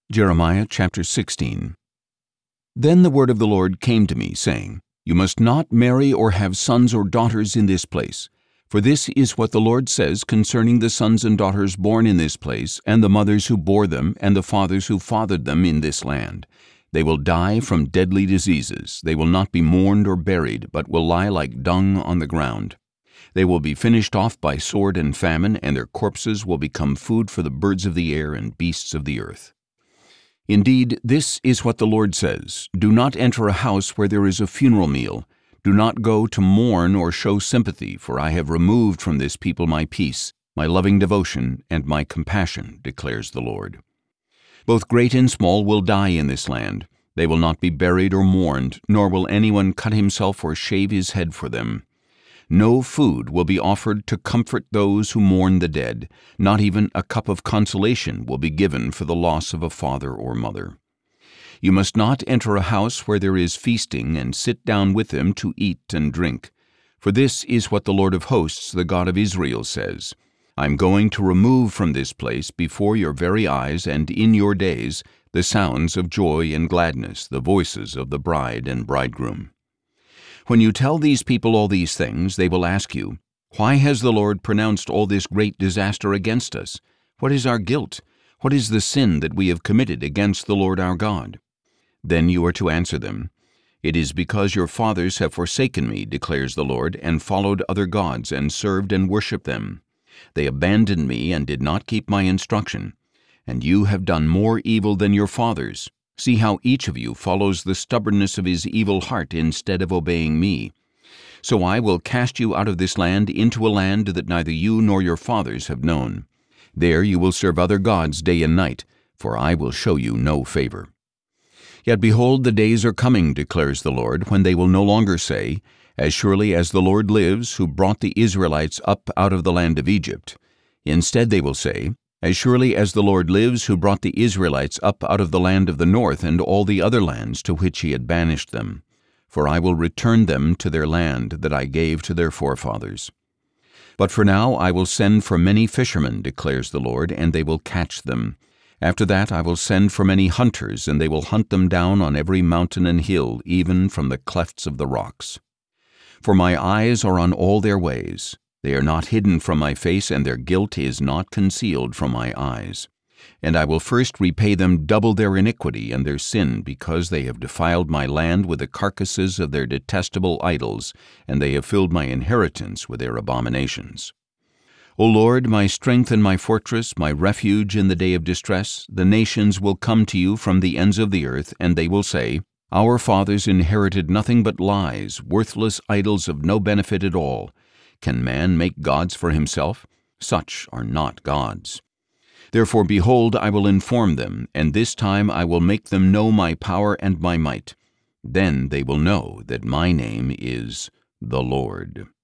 Jeremiah chapter 16. Then the word of the Lord came to me, saying, You must not marry or have sons or daughters in this place. For this is what the Lord says concerning the sons and daughters born in this place, and the mothers who bore them, and the fathers who fathered them in this land. They will die from deadly diseases. They will not be mourned or buried, but will lie like dung on the ground. They will be finished off by sword and famine, and their corpses will become food for the birds of the air and beasts of the earth. Indeed, this is what the Lord says, Do not enter a house where there is a funeral meal. Do not go to mourn or show sympathy, for I have removed from this people my peace, my loving devotion, and my compassion, declares the Lord. Both great and small will die in this land. They will not be buried or mourned, nor will anyone cut himself or shave his head for them. No food will be offered to comfort those who mourn the dead. Not even a cup of consolation will be given for the loss of a father or mother. You must not enter a house where there is feasting and sit down with them to eat and drink. For this is what the Lord of hosts, the God of Israel, says, I am going to remove from this place before your very eyes and in your days the sounds of joy and gladness, the voices of the bride and bridegroom. When you tell these people all these things, they will ask you, Why has the Lord pronounced all this great disaster against us? What is our guilt? What is the sin that we have committed against the Lord our God? Then you are to answer them, It is because your fathers have forsaken me, declares the Lord, and followed other gods, and served and worshipped them. They abandoned me and did not keep my instruction. And you have done more evil than your fathers. See how each of you follows the stubbornness of his evil heart instead of obeying me. So I will cast you out of this land into a land that neither you nor your fathers have known. There you will serve other gods day and night, for I will show you no favor. Yet behold, the days are coming, declares the Lord, when they will no longer say, As surely as the Lord lives, who brought the Israelites up out of the land of Egypt. Instead they will say, As surely as the Lord lives, who brought the Israelites up out of the land of the north and all the other lands to which he had banished them. For I will return them to their land that I gave to their forefathers. But for now I will send for many fishermen, declares the Lord, and they will catch them. After that I will send for many hunters, and they will hunt them down on every mountain and hill, even from the clefts of the rocks. For my eyes are on all their ways. They are not hidden from my face, and their guilt is not concealed from my eyes. And I will first repay them double their iniquity and their sin, because they have defiled my land with the carcasses of their detestable idols, and they have filled my inheritance with their abominations. O Lord, my strength and my fortress, my refuge in the day of distress, the nations will come to you from the ends of the earth, and they will say, Our fathers inherited nothing but lies, worthless idols of no benefit at all. Can man make gods for himself? Such are not gods. Therefore, behold, I will inform them, and this time I will make them know my power and my might. Then they will know that my name is the Lord.